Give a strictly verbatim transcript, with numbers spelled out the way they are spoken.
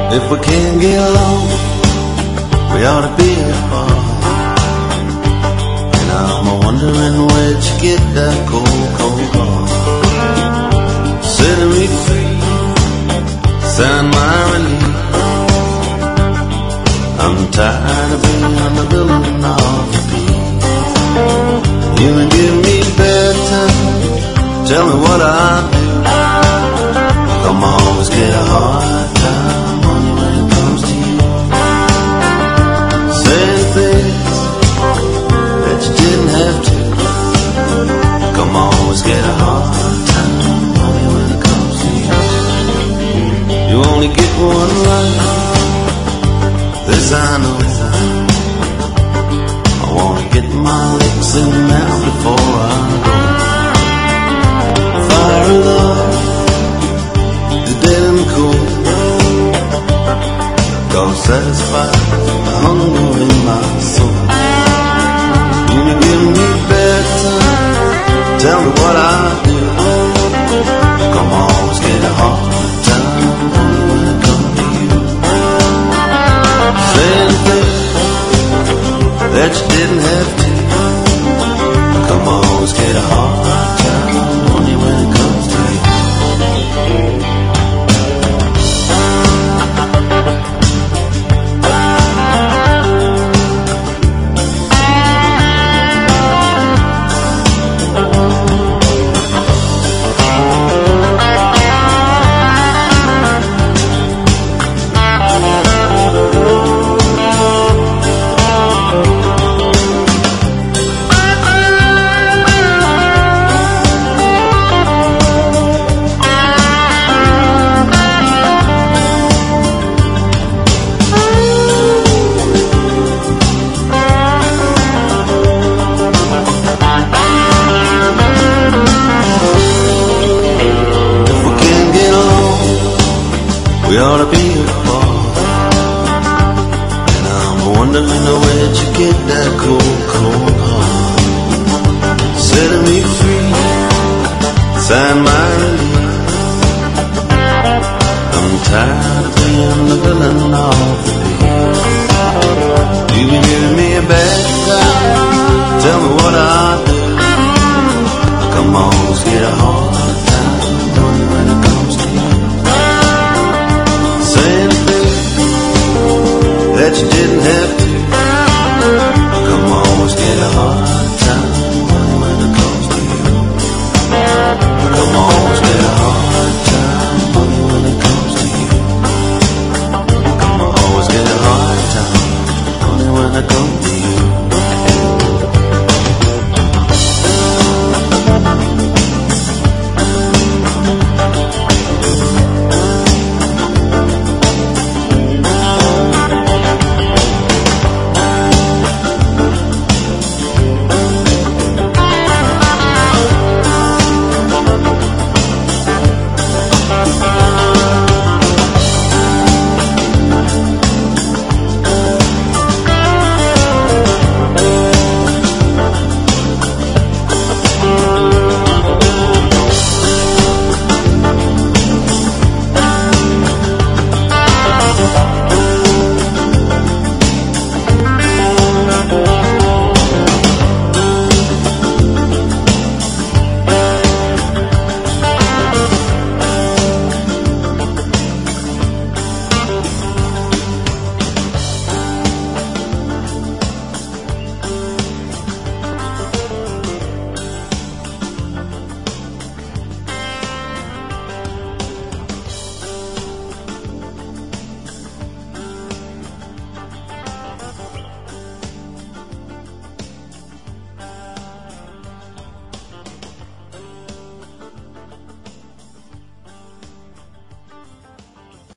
If we can't get along, we ought to be apart. And I'm wondering where'd you get that cold, cold heart. Setting me free, sound my relief. I'm tired of being the villain of the beat. You can give me bedtime, tell me what I do. Come always get a hard time on you when it comes to you. Saying things that you didn't have to. Come always get a hard time on you when it comes to you. You only get one life, this I know. I wanna get my licks in now before I go. Fire of love, dead and cool, gonna satisfy the hunger in my soul. You can give me bedtime, tell me what I do. Come always get a hard time when it comes to you. Saying things that you didn't have to. Come always get a hard time only when it comes to you. We ought to be apart. And I'm wondering where'd you get that cold, cold heart. Setting me free, sign my relief. I'm tired of being the villain of the beat. You been giving me a bad time, tell me what I do. Come on, let's get a hard time when it comes to you. Saying things that you didn't have to. Come always get a hard time when it comes to you. Come on.